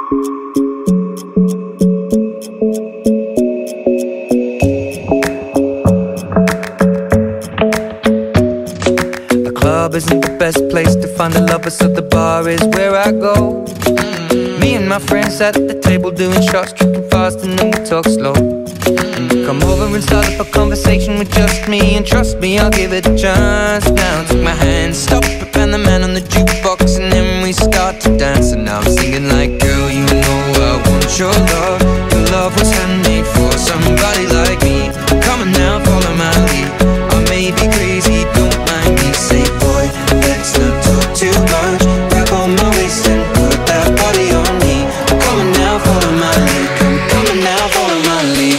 The club isn't the best place to find the lovers, so the bar is where I go. Me and my friends at the table doing shots, tripping fast, and then we talk slow. Come over and start up a conversation with just me, and trust me, I'll give it a chance. Now take my hand, stop it, and the man on the jukebox, and then we start to dance. And now I'm singing like, girl, you know I want your love. Your love was handmade for somebody like me. Come on now, follow my lead. I may be crazy, don't mind me. Say, boy, let's not talk too much. Grab on my waist and put that body on me. Come on now, follow my lead. Come on now, follow my lead.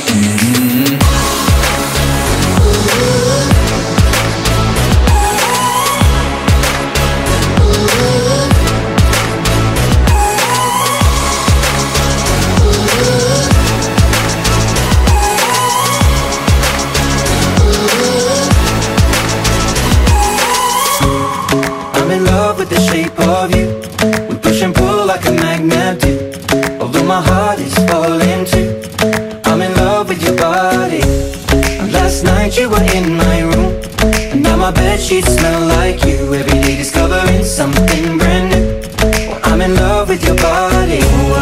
I'm in love with the shape of you. We push and pull like a magnet do. Although my heart is falling too, I'm in love with your body. Last night you were in my room, and now my bedsheets smell like you. Every day discovering something brand new. Well, I'm in love with your body.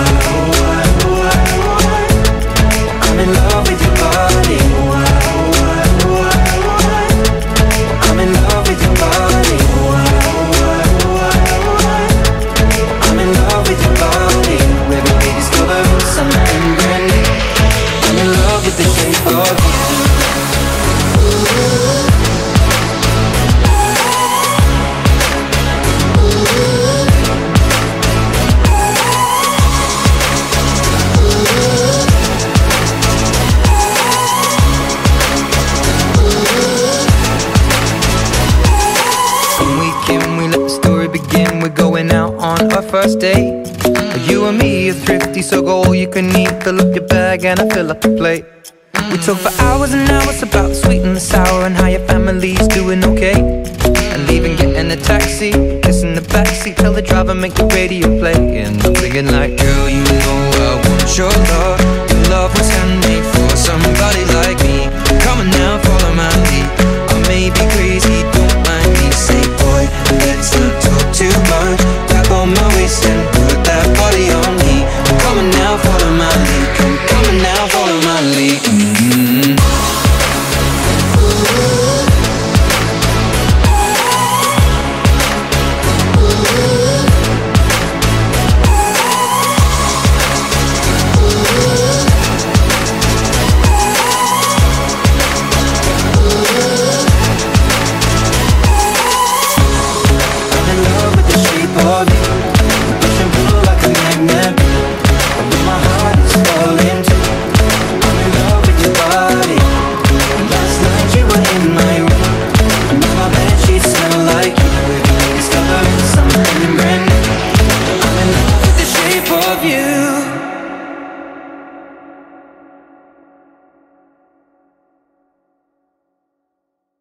I'm in love with your body. I'm in love with your body. I'm in love with your body. Every day discovering something brand new. I'm in love with the shape of you. We let the story begin. We're going out on our first date. You and me are thrifty, so go all you can eat. Fill up your bag and I fill up the plate. We talk for hours and hours about the sweet and the sour, and how your family's doing okay. And leaving, getting a taxi, kissing the backseat, tell the driver make the radio play. And I'm thinking like, girl, you know I want your love.